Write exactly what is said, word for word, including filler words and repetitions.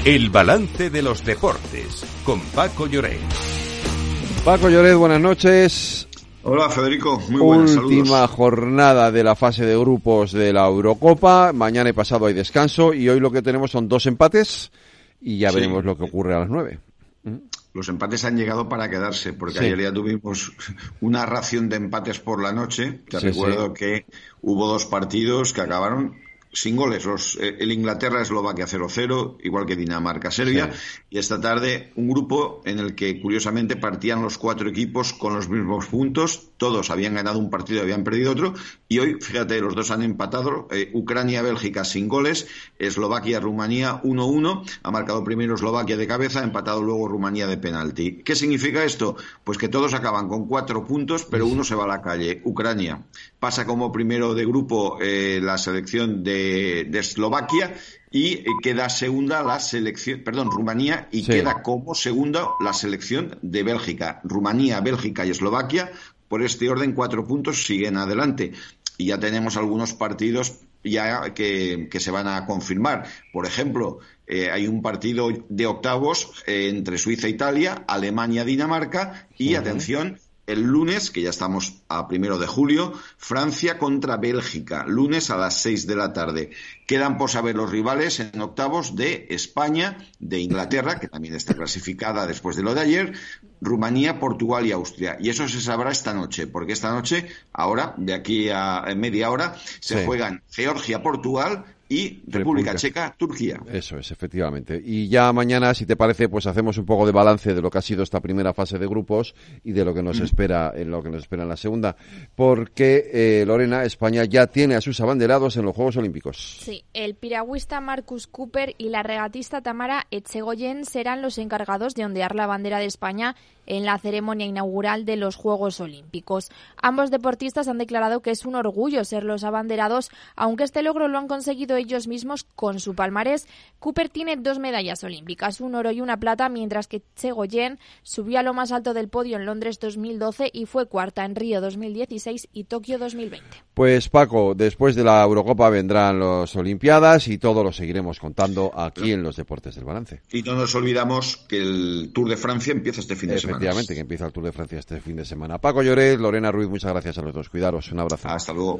El balance de los deportes con Paco Lloret. Paco Lloret, buenas noches. Hola Federico, muy buenas, Última saludos. jornada de la fase de grupos de la Eurocopa. Mañana y pasado hay descanso y hoy lo que tenemos son dos empates y ya sí. veremos lo que ocurre a las nueve. Los empates han llegado para quedarse, porque sí. ayer ya tuvimos una ración de empates por la noche. Te sí, recuerdo sí. que hubo dos partidos que acabaron sin goles. Los, eh, el Inglaterra-Eslovaquia cero cero, igual que Dinamarca-Serbia. Sí. Y esta tarde un grupo en el que, curiosamente, partían los cuatro equipos con los mismos puntos. Todos habían ganado un partido y habían perdido otro. Y hoy, fíjate, los dos han empatado. Eh, Ucrania-Bélgica sin goles. Eslovaquia-Rumanía uno uno. Ha marcado primero Eslovaquia de cabeza, ha empatado luego Rumanía de penalti. ¿Qué significa esto? Pues que todos acaban con cuatro puntos, pero uno se va a la calle. Ucrania pasa como primero de grupo eh, la selección de de Eslovaquia y queda segunda la selección, perdón, Rumanía y sí. queda como segunda la selección de Bélgica. Rumanía, Bélgica y Eslovaquia, por este orden, cuatro puntos, siguen adelante. Y ya tenemos algunos partidos ya que, que se van a confirmar. Por ejemplo, eh, hay un partido de octavos eh, entre Suiza e Italia, Alemania, Dinamarca y, uh-huh. atención, el lunes, que ya estamos a primero de julio, Francia contra Bélgica, lunes a las seis de la tarde. Quedan por saber los rivales en octavos de España, de Inglaterra, que también está clasificada después de lo de ayer, Rumanía, Portugal y Austria. Y eso se sabrá esta noche, porque esta noche, ahora, de aquí a media hora, se sí. juegan Georgia, Portugal y República, República Checa, Turquía. Eso es, efectivamente. Y ya mañana, si te parece, pues hacemos un poco de balance de lo que ha sido esta primera fase de grupos y de lo que nos mm. espera en lo que nos espera en la segunda. Porque, eh, Lorena, España ya tiene a sus abanderados en los Juegos Olímpicos. Sí, el piragüista Marcus Cooper y la regatista Tamara Etxegoyen serán los encargados de ondear la bandera de España en la ceremonia inaugural de los Juegos Olímpicos. Ambos deportistas han declarado que es un orgullo ser los abanderados, aunque este logro lo han conseguido ellos mismos con su palmarés. Cooper tiene dos medallas olímpicas, un oro y una plata, mientras que Etxegoyen subió a lo más alto del podio en Londres dos mil doce y fue cuarta en Río dos mil dieciséis y Tokio dos mil veinte. Pues Paco, después de la Eurocopa vendrán las Olimpiadas y todo lo seguiremos contando aquí en los Deportes del Balance. Y no nos olvidamos que el Tour de Francia empieza este fin de semana. Efectivamente, que empieza el Tour de Francia este fin de semana. Paco Lloret, Lorena Ruiz, muchas gracias a los dos. Cuidaros, un abrazo. Hasta luego.